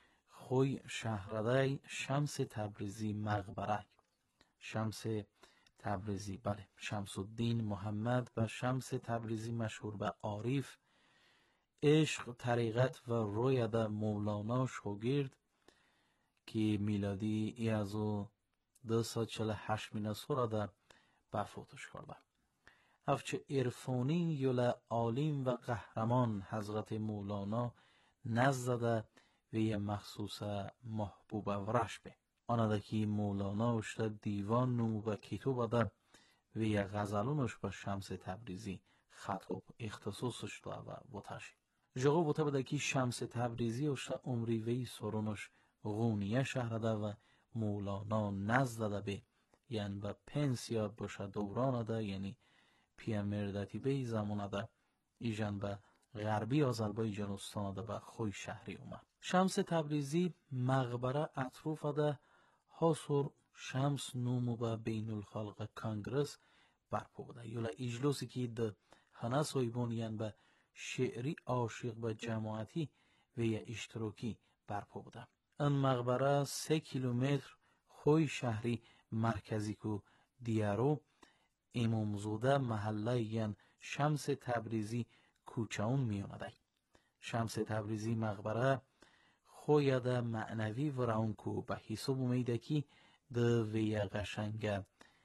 خوی شهردای شمس تبریزی مقبره شمس تبریزی، بله، شمس الدین محمد و شمس تبریزی مشهور به عارف، عشق، طریقت و روی ده مولانا شاگرد که میلادی ای از او دو سال چل هشت مینه سورا ده بفوتش کرده. هفچه عرفانی یل عالم و قهرمان حضرت مولانا نزده و یه مخصوص محبوب ورش به آنه که مولانا اشتا دیوان نمو به کتوب ده و یه غزلونش به شمس تبریزی خطاب اختصاصش ده و بوتشی جاگو بوته بده که شمس تبریزی اشتا عمری وی سرونش غونیه شهر ده و مولانا نزده به یعنی به پنسیا باشه دوران ده، یعنی پیامردتی به زمان ده ایجان به غربی آذربایجان استان ده به خوی شهری اومد. شمس تبریزی مقبره اطروف ده حاصر شمس نومو به بین الخلق کانگرس برپا بوده. یولا اجلوسی که ده هنه سایبون یعنی به شعری عاشق به جماعتی و یا اشتراکی برپا بوده. این مقبره سه کیلومتر خوی شهری مرکزی کو دیارو امامزوده محله یعنی شمس تبریزی کوچهون میانده. شمس تبریزی مقبره خویده معنوی و راون کو به حساب اومیده که ده وی قشنگ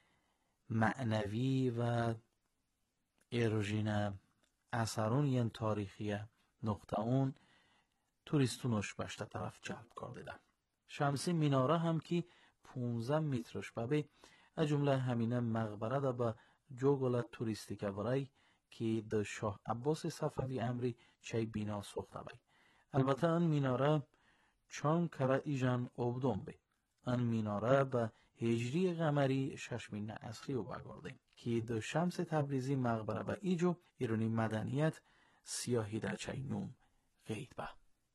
معنوی و ارژین اثرون یعنی تاریخی نقطه اون توریستونش بشته طرف جلب کرده ده. شمسی میناره هم که پونزده مترش ببه از جمله همینه مقبره ده به جوگل توریستیک ورای که ده شاه عباس صفوی امری چای بینا ساخته بی. البته ان میناره چون کره ایجان obdon به. ان میناره به هجری قمری ششمین اصلی و بگرده که ده شمس تبریزی مقبره به ایجو ایرانی مدنیت سیاهی در چای نوم غید به.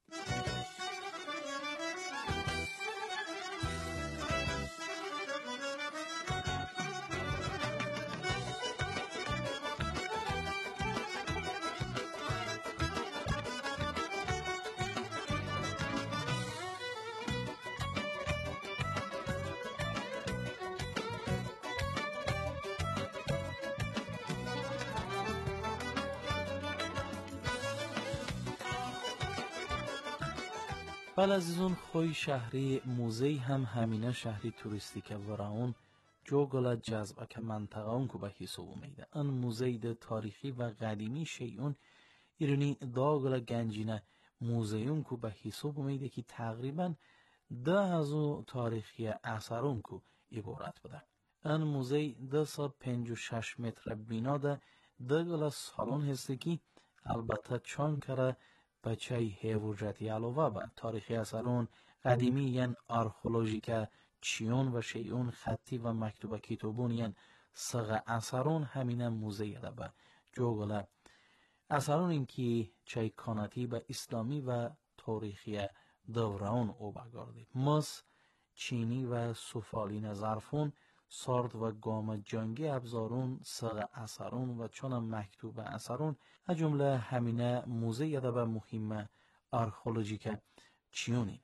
بل عزیزون خوی شهری موزه هم همینه شهری توریستیک وراون جوگل جذبه که منطقه اون که به حساب اومیده. ان موزه ده تاریخی و قدیمی شیعون ایرانی داگل گنجینه موزه اون که به حساب اومیده که تقریبا ده هزو تاریخی اثرون که عبارت بده. ان موزه ده سا پنج و شش متر بینا ده ده گل سالون هسته که البته چون کره بچه هیوجتی علاوه به تاریخی اثرون قدیمی یعنی آرخولوژیکه چیون و شیعون خطی و مکتوب کتابون یعنی سغه اثرون همینه موزه ده به جوگله اثرون این که چای کانتی به اسلامی و تاریخی دوران او بگرده. مس چینی و سفالین ظرفون سارد و گام جنگی ابزارون سغه اثرون و چون مکتوب اثرون از جمله همینه موزه یده به مهم آرخولوژیک چیونی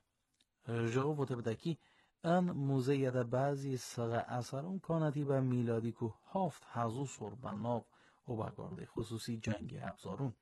جاگو بوده بده که ان موزه یده بعضی سغه اثرون کانتی به میلادی که هفت هزو سر به ناو او بگرده خصوصی جنگی ابزارون.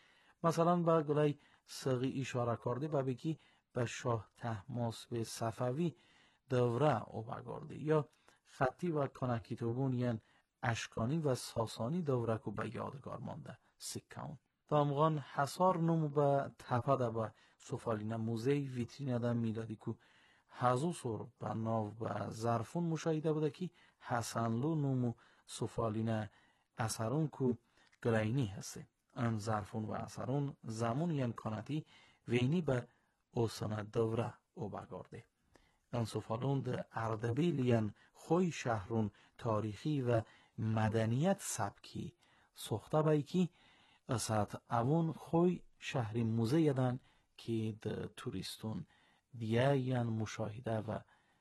مثلا با گلای سغی اشاره کرده به بگی به شاه طهماسب صفوی دوره او بگرده یا خطی و کانکیتوبون یعنی اشکانی و ساسانی دوره که به یادگار مانده سکون. دامغان حصار نمو به تپه ده به سفالین موزه ویترین ده میلادی که هزو سر به ناو به ظرفون مشاهده بوده که حسنلو نمو سفالین اثرون که گلینی هسته. ان ظرفون و اثرون زمان یعنی کانتی وینی به اوسانه دوره او بگرده. ان سفالون ده اردبیل یعنی خوی شهرون تاریخی و مدنیت سبکی سخته بایی که اسات اون خوی شهری موزه یدن که ده توریستون دیگه یعنی مشاهده و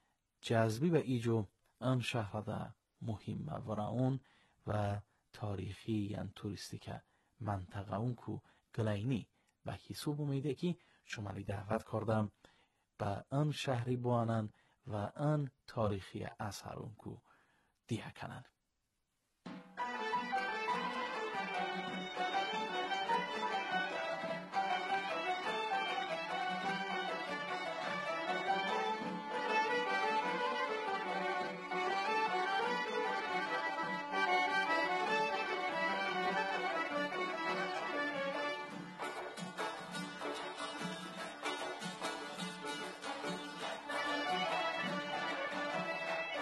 جذبی و ایجو ان شهر ده مهمه وراون و تاریخی یعنی توریستیک منطقه اون که گلینی به حساب اومیده که شمالی دعوت کردم به ان شهری بوانن و ان تاریخی اثرون که دیگه کنن.